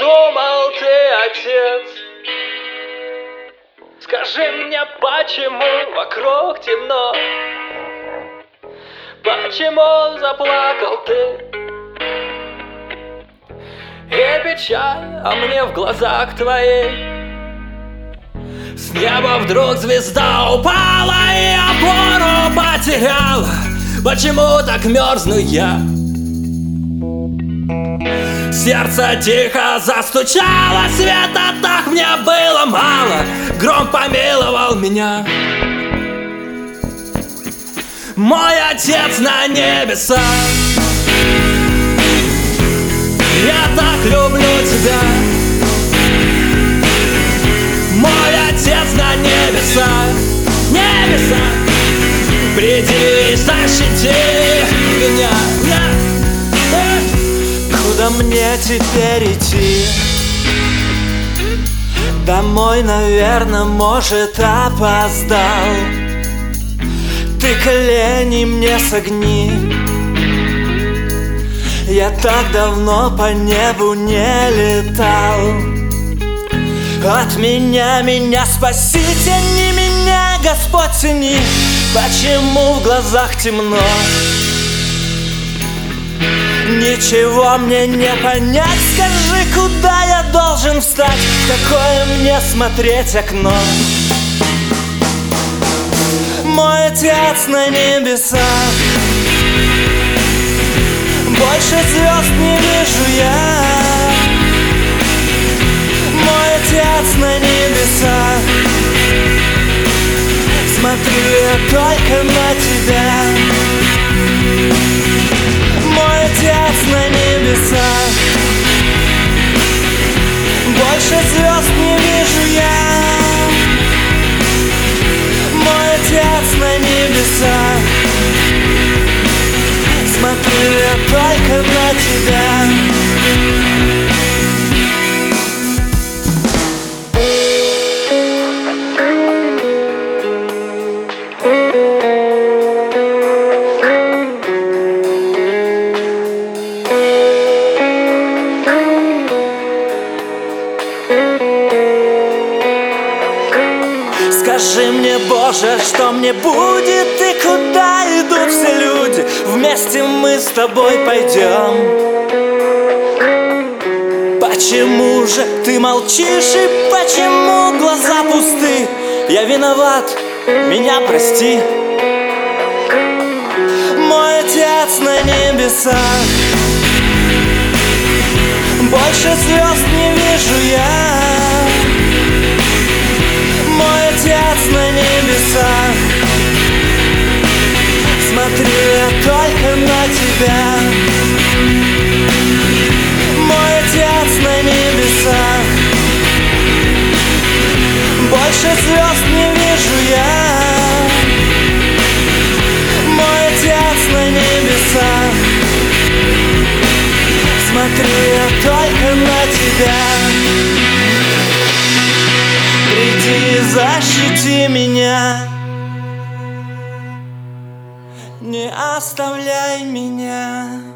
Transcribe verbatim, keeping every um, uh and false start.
думал, ты отец. Скажи мне, почему вокруг темно? Почему заплакал ты? И печаль, а мне в глазах твоей. С неба вдруг звезда упала и опору потеряла. Почему так мерзну я? Сердце тихо застучало, света так мне было мало. Гром помиловал меня. Мой отец на небесах, я так люблю тебя. Мой отец на небесах, небесах, приди и защити меня. Куда мне теперь идти? Домой, наверное, может, опоздал. Ты колени мне согни. Я так давно по небу не летал. От меня, меня спасите, не меня, Господь, цени. Почему в глазах темно? Ничего мне не понять. Скажи, куда я должен встать? В какое мне смотреть окно? Мой отец на небесах, больше звезд не вижу я. Мой отец на небесах, смотрю я только на тебя. Мой отец на небесах, больше звезд не вижу я. Мой отец на небесах, смотрю я только на тебя. Скажи мне, Боже, что мне будет и куда идут все люди? Вместе мы с тобой пойдем. Почему же ты молчишь и почему глаза пусты? Я виноват, меня прости. Мой отец на небесах, больше звезд не вижу я. Мой отец на небесах, смотрю я только на тебя. Мой отец на небесах, больше звезд не вижу я. Мой отец на небесах, смотрю я только на тебя. Приди и защити меня, не оставляй меня.